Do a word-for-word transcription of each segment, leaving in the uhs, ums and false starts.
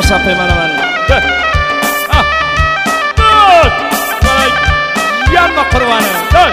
باسا پەیمانەمان یان بە قڕوانە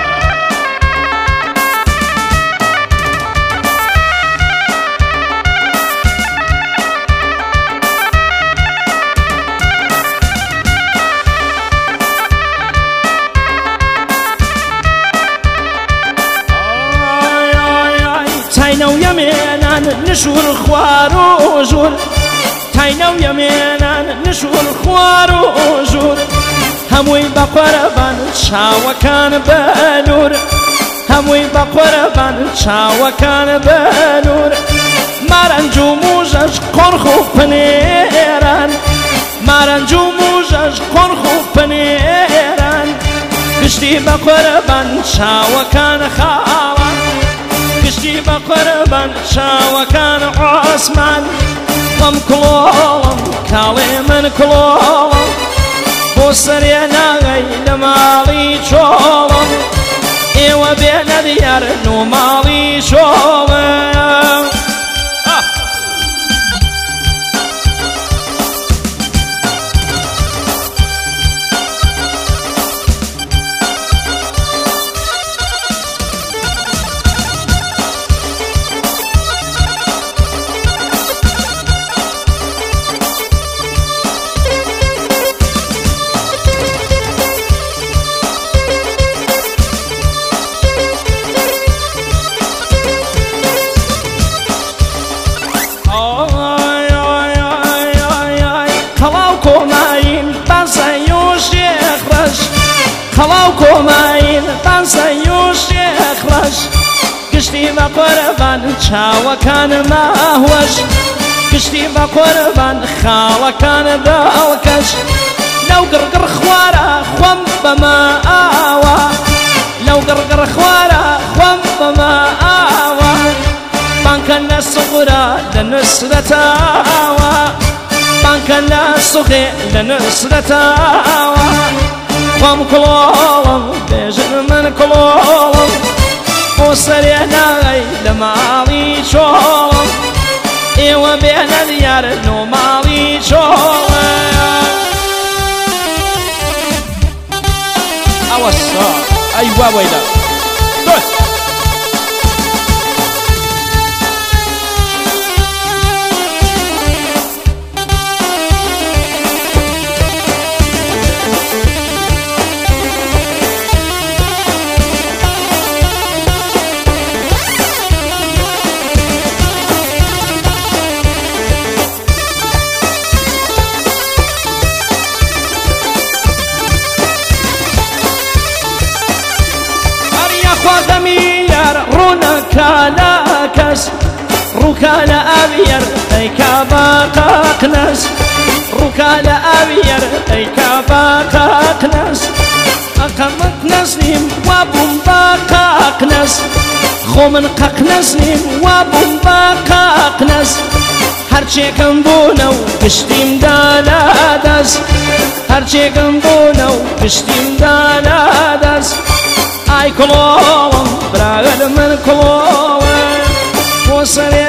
تاینە و یەمێنان نشور خوار و ژوور تاینە و یەمێنان نشور خوار و ژوور هەمووی بە قۆرەبان چاوەکان بەنوور هەمووی بە قۆرەبان چاوەکان بەنوور مارەنج و موژەش قۆرخ و پنێران مارەنج و موژەش قۆرخ و پنێران گشتی بە قۆرەبان چاوەکان خاوان گشتی بە قۆرەبان چاوەکان عوسمان وەم کڵۆڵم کاڵێ من کڵۆڵم بۆ سەرێ ناغەی لە ماڵی چۆڵم ئێوە بێنە دیار و ماڵی چۆڵم خەڵاو کۆماین بانسەی و شێخڕەش گشتی بە قۆرەبان چاوەکان ماهوەش گشتی بە قۆرەبان خاڵەکان داڵکەش لەو گڕگڕ خوارە خۆم بەمە ئاوە لەو گڕگڕ خوارە خۆم بەمە ئاوە بانکە لە سوغرە لە نسرەتاوە بانکە لە سوغێ لە نسرەتاوە خۆم کڵۆڵم بێژن من کڵۆڵم بۆ سەرێ ناغەی لە ماڵی چۆڵم ئێوە بێنە دیارن و ماڵی چۆڵم ئەوە سا ئەی وا وەیدا کالاکەس ڕووکە لە ئاویەر ئەیکا باقاقنەس ڕووکە لە ئاویەر ئەیکا باقاقنەس ئەقەمت نەزنیم وا بووم باقاقنەس خۆ من قەقنەزنیم وا بووم باقاقنەس هەرچێکم بوونە و گشتیمدا لادەست هەرچێکم بوونە و گشتیمدا لادەست ئای کڵۆڵم براگەل من کڵۆڵم بۆ سەرێ